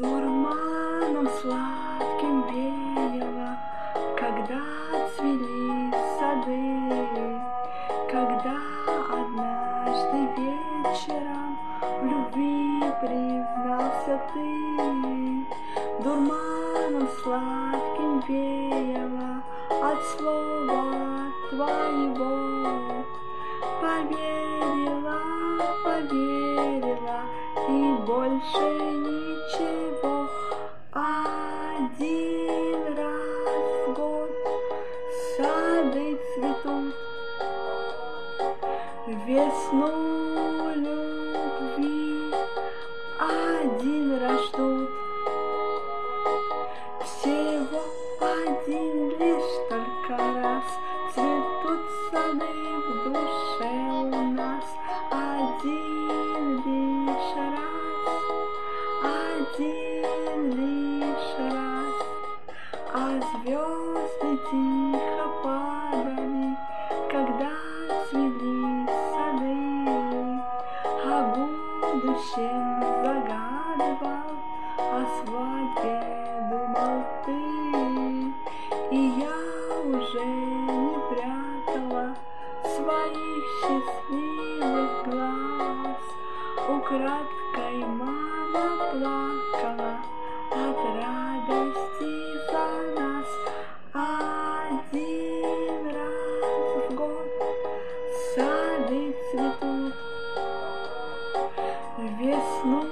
Дурманом сладким веяло, когда цвели сады, когда однажды вечером в любви признался ты. Дурманом сладким веяло от слова твоего. Поверила, поверила, и больше ничего. Один раз в год сады цветут, весну любви один раз ждут. Всего один лишь только раз цветут сады в душе у нас. Один лишь раз, один лишь раз. А звезды тихо падали, когда цвели сады. О будущем загадывал, о свадьбе думал ты. И я уже не прятала своих счастливых глаз. Украдкой мама плакала от радости за нас. Один раз в год сады цветут, весну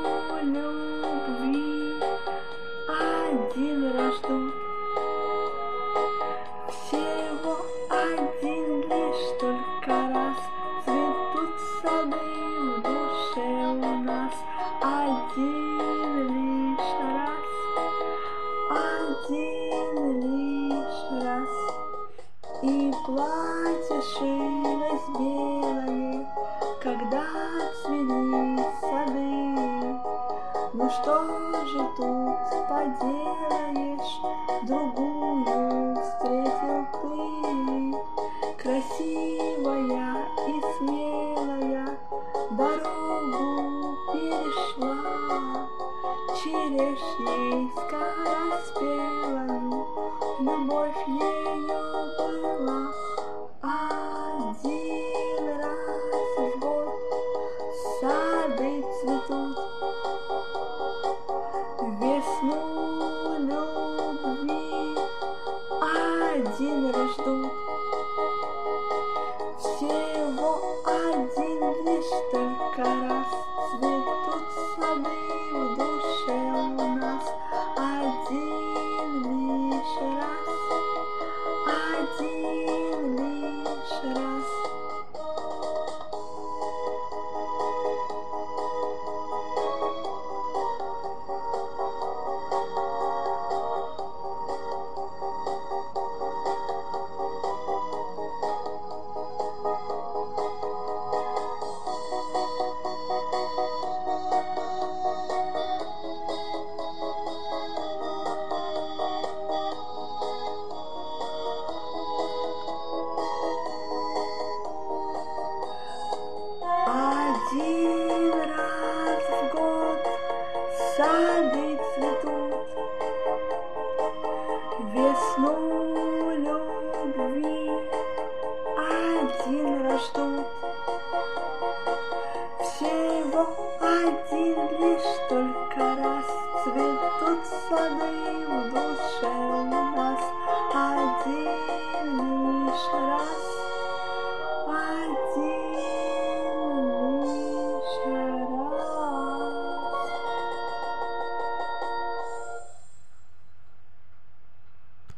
любви один раз ждут. Всего один лишь только раз цветут сады в душе у нас. Один лишь раз, один лишь раз. И платье шилось белое, когда цвели сады. Ну что же тут поделаешь, другую встретил ты. Красивая и смелая дорогу перешла, черешней скороспелою любовь ее была. Один раз в год сады цветут, весну любви один раз ждут. Всего один лишь только раз цветут сады в душе у нас. Один лишь раз, один лишь раз. Один раз в год сады цветут, весну любви один раз ждут. Всего один